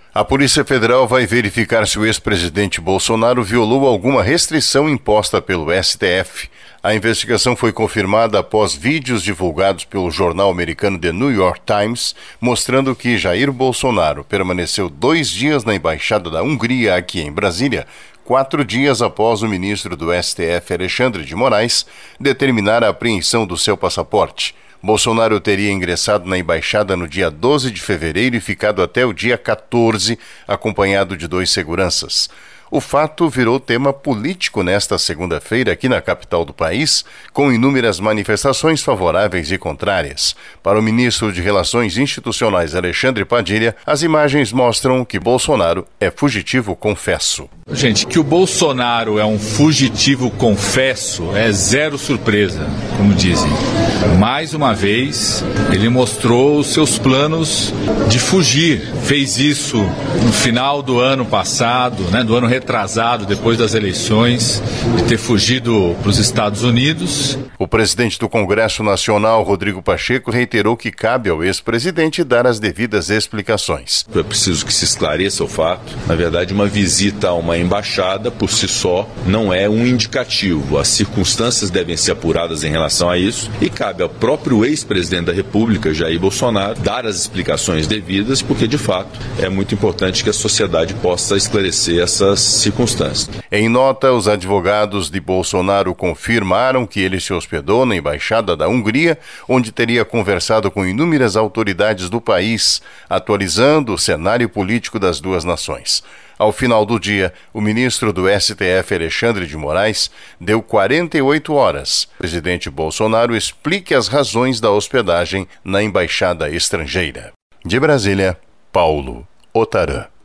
A Polícia Federal vai verificar se o ex-presidente Bolsonaro violou alguma restrição imposta pelo STF. A investigação foi confirmada após vídeos divulgados pelo jornal americano The New York Times, mostrando que Jair Bolsonaro permaneceu 2 dias na Embaixada da Hungria aqui em Brasília, 4 dias após o ministro do STF, Alexandre de Moraes, determinar a apreensão do seu passaporte. Bolsonaro teria ingressado na embaixada no dia 12 de fevereiro e ficado até o dia 14, acompanhado de 2 seguranças. O fato virou tema político nesta segunda-feira aqui na capital do país, com inúmeras manifestações favoráveis e contrárias. Para o ministro de Relações Institucionais, Alexandre Padilha, as imagens mostram que Bolsonaro é fugitivo confesso. Gente, que o Bolsonaro é um fugitivo confesso é zero surpresa, como dizem. Mais uma vez, ele mostrou os seus planos de fugir. Fez isso no final do ano passado, do ano retrasado, depois das eleições, de ter fugido para os Estados Unidos. O presidente do Congresso Nacional, Rodrigo Pacheco, reiterou que cabe ao ex-presidente dar as devidas explicações. É preciso que se esclareça o fato. Na verdade, uma visita a uma embaixada, por si só, não é um indicativo. As circunstâncias devem ser apuradas em relação a isso e cabe ao próprio ex-presidente da República, Jair Bolsonaro, dar as explicações devidas, porque, de fato, é muito importante que a sociedade possa esclarecer essas circunstâncias. Em nota, os advogados de Bolsonaro confirmaram que ele se hospedou na Embaixada da Hungria, onde teria conversado com inúmeras autoridades do país, atualizando o cenário político das duas nações. Ao final do dia, o ministro do STF, Alexandre de Moraes, deu 48 horas. O presidente Bolsonaro explique as razões da hospedagem na embaixada estrangeira. De Brasília, Paulo Otarã.